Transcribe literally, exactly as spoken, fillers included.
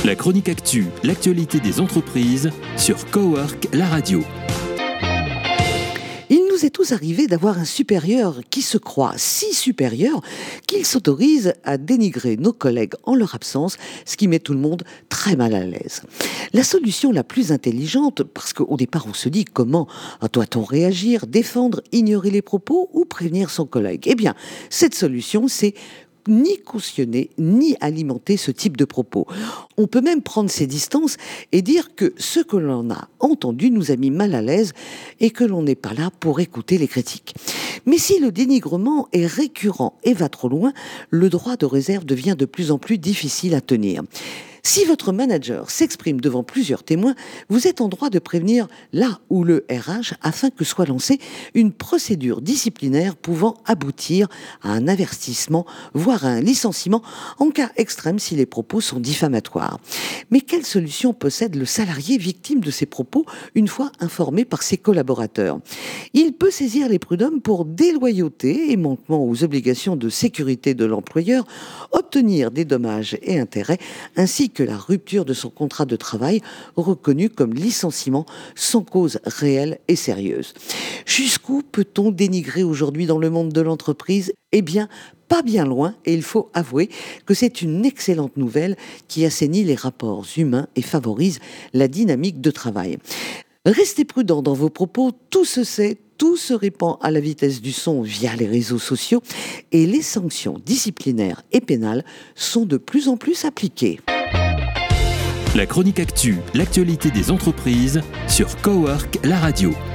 La chronique actu, l'actualité des entreprises sur Cowork, la radio. Il nous est tous arrivé d'avoir un supérieur qui se croit si supérieur qu'il s'autorise à dénigrer nos collègues en leur absence, ce qui met tout le monde très mal à l'aise. La solution la plus intelligente, parce qu'au départ on se dit comment doit-on réagir, défendre, ignorer les propos ou prévenir son collègue ? Eh bien, cette solution, c'est ni cautionner, ni alimenter ce type de propos. On peut même prendre ses distances et dire que ce que l'on a entendu nous a mis mal à l'aise et que l'on n'est pas là pour écouter les critiques. Mais si le dénigrement est récurrent et va trop loin, le droit de réserve devient de plus en plus difficile à tenir. Si votre manager s'exprime devant plusieurs témoins, vous êtes en droit de prévenir là ou le R H afin que soit lancée une procédure disciplinaire pouvant aboutir à un avertissement, voire à un licenciement, en cas extrême si les propos sont diffamatoires. Mais quelle solution possède le salarié victime de ces propos une fois informé par ses collaborateurs ? Il peut saisir les prud'hommes pour déloyauté et manquement aux obligations de sécurité de l'employeur, obtenir des dommages et intérêts, ainsi que la rupture de son contrat de travail reconnu comme licenciement sans cause réelle et sérieuse. Jusqu'où peut-on dénigrer aujourd'hui dans le monde de l'entreprise ? Eh bien, pas bien loin, et il faut avouer que c'est une excellente nouvelle qui assainit les rapports humains et favorise la dynamique de travail. Restez prudents dans vos propos, tout se sait, tout se répand à la vitesse du son via les réseaux sociaux et les sanctions disciplinaires et pénales sont de plus en plus appliquées. La chronique actu, l'actualité des entreprises sur Cowork, la radio.